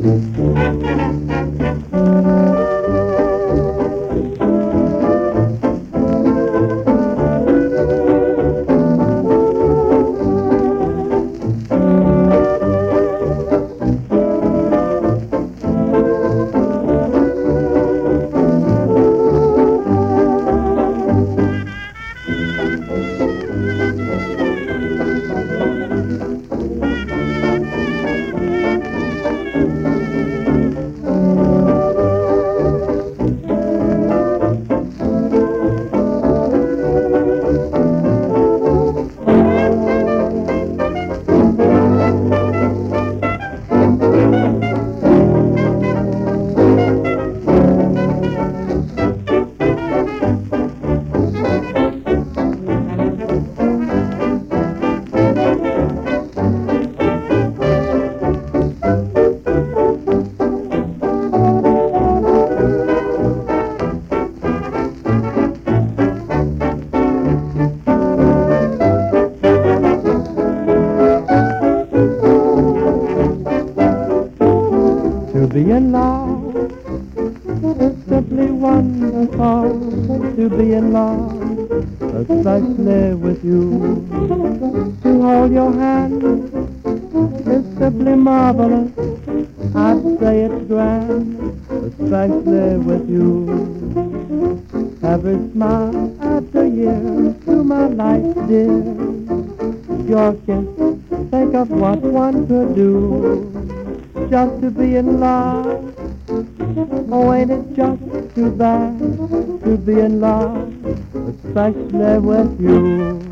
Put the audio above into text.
To be in love is simply wonderful. To be in love, especially with you. To hold your hand is simply marvelous. I'd say it's grand, especially with you. Every smile after year to my life, dear. Your kiss, think of what one could do. Just to be in love, oh, ain't it just too bad to be in love, especially with you.